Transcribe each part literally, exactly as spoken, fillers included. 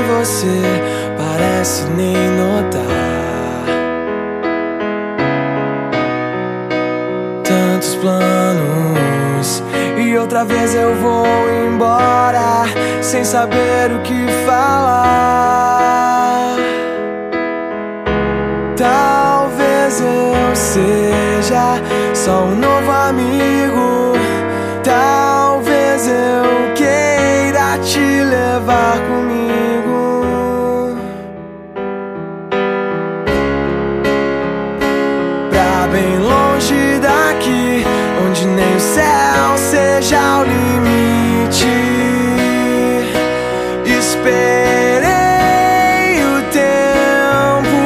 você parece nem notar. Tantos planos e outra vez eu vou embora sem saber o que falar. Talvez eu seja só um novo amigo. Talvez eu queira te levar comigo pra bem longe daqui, onde nem o céu seja o limite. Esperei o tempo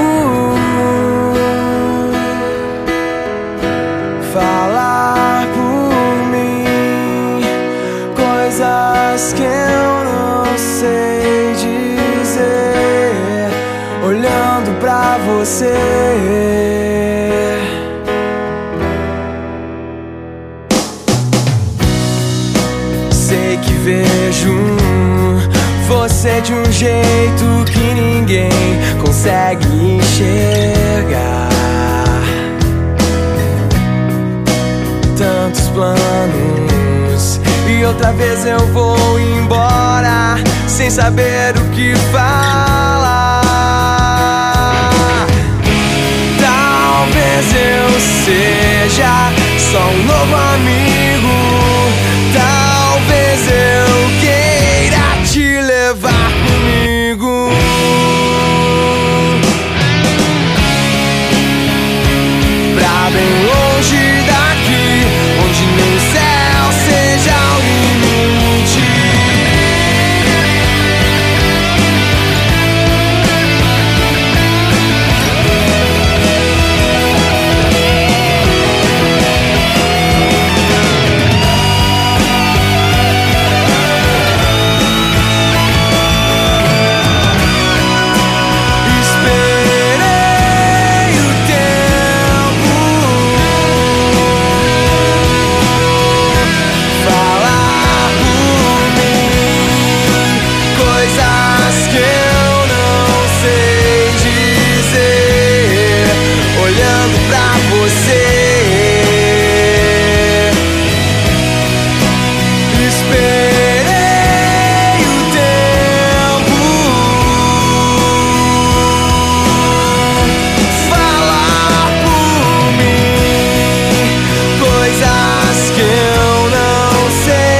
falar por mim coisas que eu não sei dizer, olhando pra você. Sei que vejo você de um jeito que ninguém consegue enxergar. Tantos planos e outra vez eu vou embora sem saber o que falar. Talvez eu seja só um novo amigo. Talvez eu queira te levar comigo pra bem longe daqui, onde nem o céu seja o limite.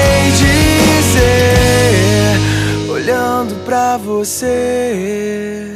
Pra você.